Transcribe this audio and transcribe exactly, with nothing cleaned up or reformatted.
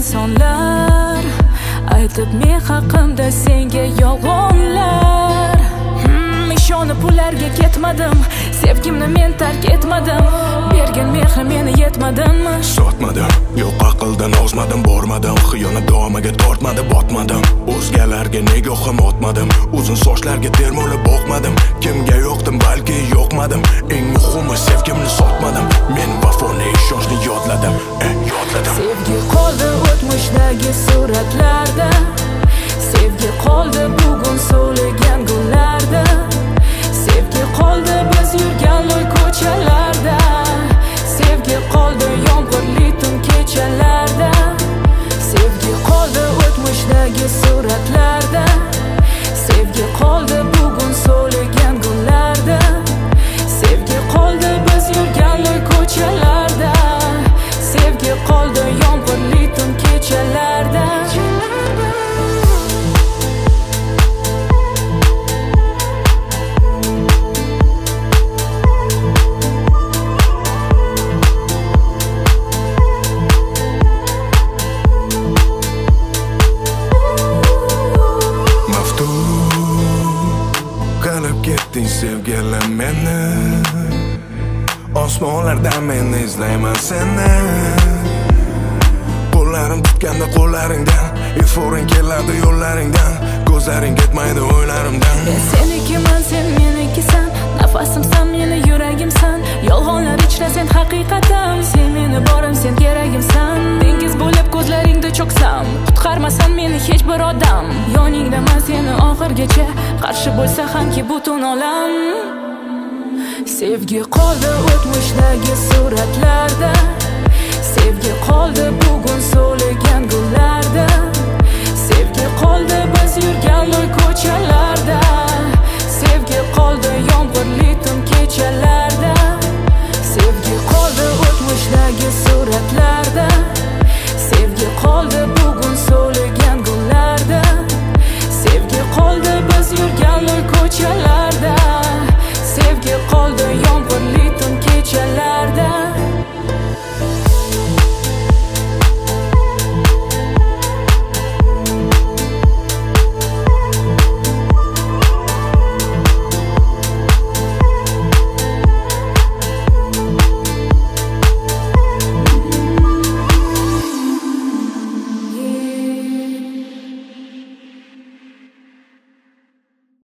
insonlar aytib men haqimda senga yolg'onlar. hmm, Ishonib ularga ketmadim, sevgimni men tark etmadim, bergan mehrim meni yetmadimmi? Sotmadim, yo'q aqldan ozmadim, bormadim, xiyonat davomiga tortmadi, botmadim. O'zgalarga nigohim otmadim, uzun sochlarga termulib boqmadim. Kimga yo'qdim, balki yo'qmadim. Eng muhimi sevgimni sotmadim. Men vafoni, ishonchni yodladim, eh, yodladim. Sevgi qoldi o'tmishdagi suratlarda, sevgi qoldi bugun so'ligan gullarda, sevgi qoldi biz yurgan loy ko'chalarda, sevgi qoldi yomg'irli tun kechalarda, sevgi qoldi o'tmishdagi suratlarda, sevgi qoldi bugun so'ligan gullarda, sevgi qoldi biz yurgan loy ko'chalarda, sevgi qoldi yomg'irli tun kechalarda. Ketding sevgilim meni, osmonlardan men izlayman seni. Qo'llarim tutganda qo'llaringdan, eforing keladi yo'llaringdan, ko'zlaring ketmaydi o'ylarimdan. Men senikiman, sen menikisan, nafasimsan, meni yuragimsan, yolg'onlar ichra sen haqiqatim, sen meni borim, sen keragimsan. Dengiz bo'lib ko'zlaringda cho'ksam, qutqarmasan meni hech bir odam, yoningdaman seni oxirgacha, qarshi bo'lsa hamki butun olam. Sevgi qoldi o'tmishdagi suratlarda, sevgi qoldi bugun so'ligan gullarda, sevgi qoldi biz yurgan loy ko'chalarda, sevgi qoldi yomg'irli tun kechalarda, sevgi qoldi o'tmishdagi suratlarda, sevgi qoldi